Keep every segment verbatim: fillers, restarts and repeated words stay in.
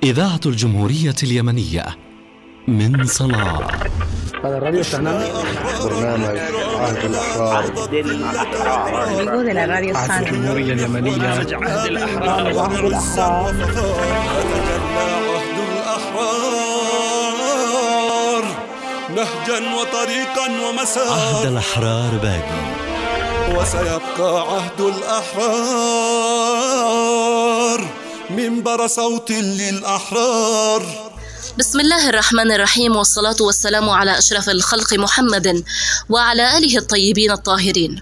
إذاعة الجمهورية اليمنية من صنعاء. هذا الراديو الثاني برنامج عهد الأحرار. بيقول الراديو الثاني الجمهورية اليمنية عهد الأحرار. عهد الأحرار. نهجا وطريقا ومسار. عهد الأحرار باقي، وسيبقى عهد الأحرار منبر صوت للأحرار. بسم الله الرحمن الرحيم، والصلاة والسلام على أشرف الخلق محمد وعلى آله الطيبين الطاهرين.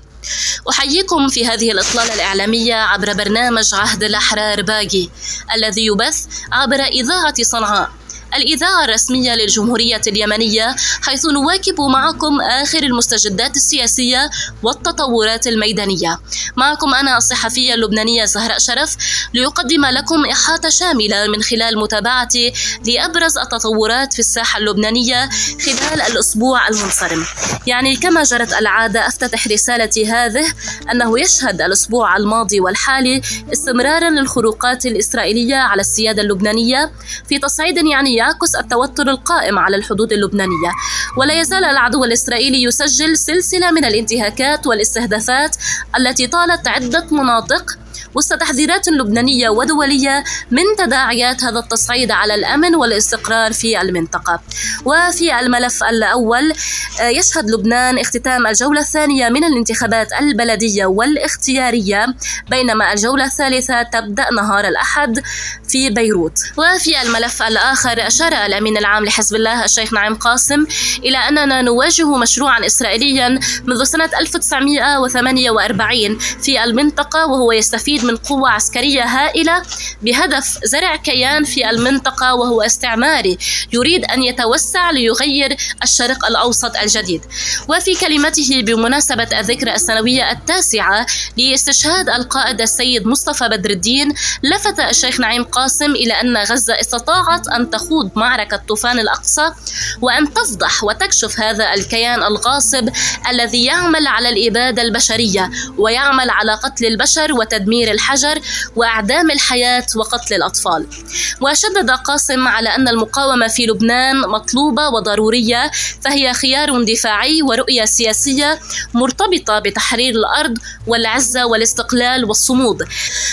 أحييكم في هذه الإطلالة الإعلامية عبر برنامج عهد الأحرار باقي الذي يبث عبر إذاعة صنعاء، الإذاعة الرسمية للجمهورية اليمنية، حيث نواكب معكم آخر المستجدات السياسية والتطورات الميدانية. معكم أنا الصحفية اللبنانية زهراء شرف، ليقدم لكم إحاطة شاملة من خلال متابعتي لأبرز التطورات في الساحة اللبنانية خلال الأسبوع المنصرم. يعني كما جرت العادة، أفتتح رسالتي هذه أنه يشهد الأسبوع الماضي والحالي استمرارا للخروقات الإسرائيلية على السيادة اللبنانية في تصعيد يعني يعكس التوتر القائم على الحدود اللبنانية. ولا يزال العدو الإسرائيلي يسجل سلسلة من الانتهاكات والاستهدافات التي طالت عدة مناطق، وسط تحذيرات لبنانية ودولية من تداعيات هذا التصعيد على الأمن والاستقرار في المنطقة. وفي الملف الأول، يشهد لبنان اختتام الجولة الثانية من الانتخابات البلدية والاختيارية، بينما الجولة الثالثة تبدأ نهار الأحد في بيروت. وفي الملف الآخر، أشار الأمين العام لحزب الله الشيخ نعيم قاسم إلى أننا نواجه مشروعا إسرائيليا منذ سنة ألف وتسعمائة وثمانية وأربعين في المنطقة، وهو يستفيد من قوة عسكرية هائلة بهدف زرع كيان في المنطقة وهو استعماري يريد أن يتوسع ليغير الشرق الأوسط الجديد. وفي كلمته بمناسبة الذكرى السنوية التاسعة لاستشهاد القائد السيد مصطفى بدر الدين، لفت الشيخ نعيم قاسم إلى أن غزة استطاعت أن تخوض معركة طوفان الأقصى وأن تفضح وتكشف هذا الكيان الغاصب الذي يعمل على الإبادة البشرية ويعمل على قتل البشر وتدمير الحجر وأعدام الحياة وقتل الأطفال. وشدد قاسم على أن المقاومة في لبنان مطلوبة وضرورية، فهي خيار دفاعي ورؤية سياسية مرتبطة بتحرير الأرض والعزة والاستقلال والصمود.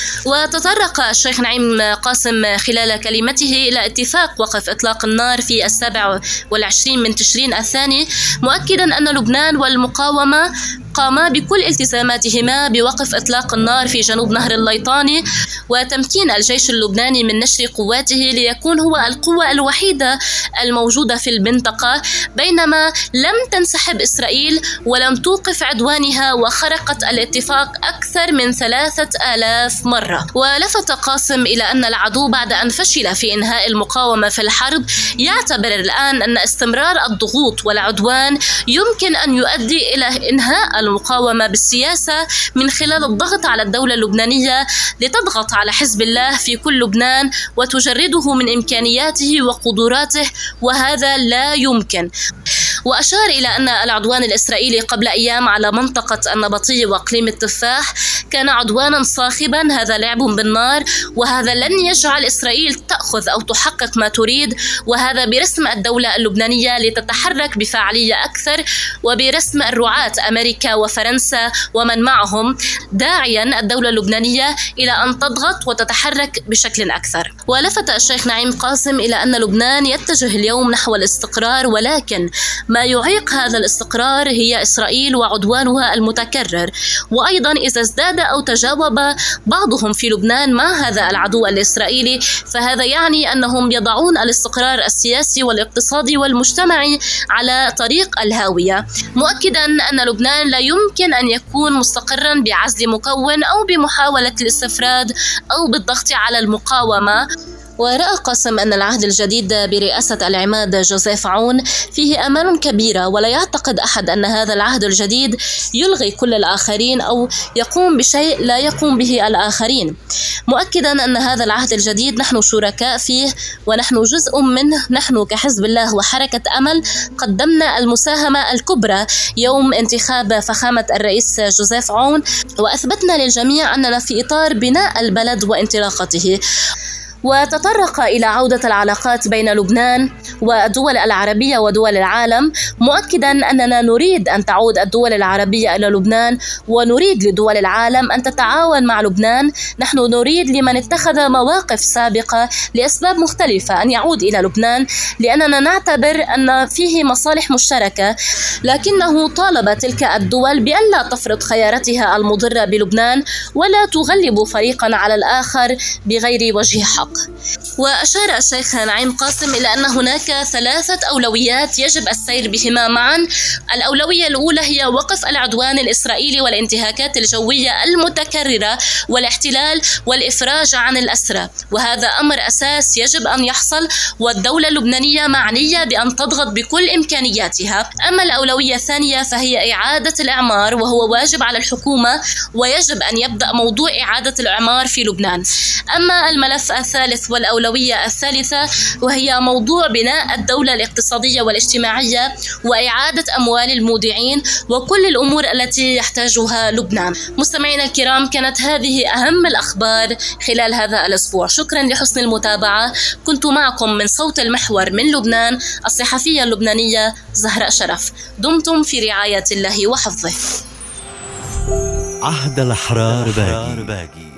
وتطرق الشيخ نعيم قاسم خلال كلمته إلى اتفاق وقف إطلاق النار في السابع والعشرين من تشرين الثاني، مؤكدا أن لبنان والمقاومة قاما بكل التزاماتهما بوقف إطلاق النار في جنوب نهر الليطاني وتمكين الجيش اللبناني من نشر قواته ليكون هو القوة الوحيدة الموجودة في المنطقة، بينما لم تنسحب إسرائيل ولم توقف عدوانها وخرقت الاتفاق أكثر من ثلاثة آلاف مرة. ولفت قاسم إلى أن العدو بعد أن فشل في إنهاء المقاومة في الحرب يعتبر الآن أن استمرار الضغوط والعدوان يمكن أن يؤدي إلى إنهاء المقاومة بالسياسة من خلال الضغط على الدولة اللبنانية لتضغط على حزب الله في كل لبنان وتجرده من إمكانياته وقدراته، وهذا لا يمكن. وأشار إلى أن العدوان الإسرائيلي قبل أيام على منطقة النبطية وإقليم التفاح كان عدوانا صاخبا، هذا لعب بالنار، وهذا لن يجعل إسرائيل تأخذ أو تحقق ما تريد، وهذا برسم الدولة اللبنانية لتتحرك بفاعلية أكثر وبرسم الرعاة أمريكا وفرنسا ومن معهم، داعيا الدولة اللبنانية إلى أن تضغط وتتحرك بشكل أكثر. ولفت الشيخ نعيم قاسم إلى أن لبنان يتجه اليوم نحو الاستقرار، ولكن ما يعيق هذا الاستقرار هي إسرائيل وعدوانها المتكرر. وأيضا إذا ازداد أو تجاوب بعضهم في لبنان مع هذا العدو الإسرائيلي، فهذا يعني أنهم يضعون الاستقرار السياسي والاقتصادي والمجتمعي على طريق الهاوية، مؤكدا أن لبنان لا يمكن أن يكون مستقرا بعزل مكون أو بمحاولة الاستفراد أو بالضغط على المقاومة. ورأى قاسم أن العهد الجديد برئاسة العماد جوزيف عون فيه آمال كبيرة، ولا يعتقد أحد أن هذا العهد الجديد يلغي كل الآخرين أو يقوم بشيء لا يقوم به الآخرين، مؤكدا أن هذا العهد الجديد نحن شركاء فيه ونحن جزء منه. نحن كحزب الله وحركة أمل قدمنا المساهمة الكبرى يوم انتخاب فخامة الرئيس جوزيف عون، وأثبتنا للجميع أننا في إطار بناء البلد وانطلاقته. وتطرق إلى عودة العلاقات بين لبنان والدول العربية ودول العالم، مؤكدا أننا نريد أن تعود الدول العربية إلى لبنان ونريد لدول العالم أن تتعاون مع لبنان. نحن نريد لمن اتخذ مواقف سابقة لأسباب مختلفة أن يعود إلى لبنان، لأننا نعتبر أن فيه مصالح مشتركة، لكنه طالب تلك الدول بأن لا تفرض خياراتها المضرة بلبنان ولا تغلب فريقا على الآخر بغير وجه حق. وأشار الشيخ نعيم قاسم إلى أن هناك ثلاثة أولويات يجب السير بهما معا. الأولوية الأولى هي وقف العدوان الإسرائيلي والانتهاكات الجوية المتكررة والاحتلال والإفراج عن الأسرى، وهذا أمر أساس يجب أن يحصل، والدولة اللبنانية معنية بأن تضغط بكل إمكانياتها. أما الأولوية الثانية فهي إعادة الإعمار، وهو واجب على الحكومة ويجب أن يبدأ موضوع إعادة الإعمار في لبنان. أما الملف الثالث والأولوية الثالثة وهي موضوع بناء الدولة الاقتصادية والاجتماعية وإعادة أموال المودعين وكل الأمور التي يحتاجها لبنان. مستمعينا الكرام، كانت هذه أهم الأخبار خلال هذا الأسبوع. شكرا لحسن المتابعة. كنت معكم من صوت المحور من لبنان الصحفية اللبنانية زهراء شرف. دمتم في رعاية الله وحفظه. عهد الأحرار باقي.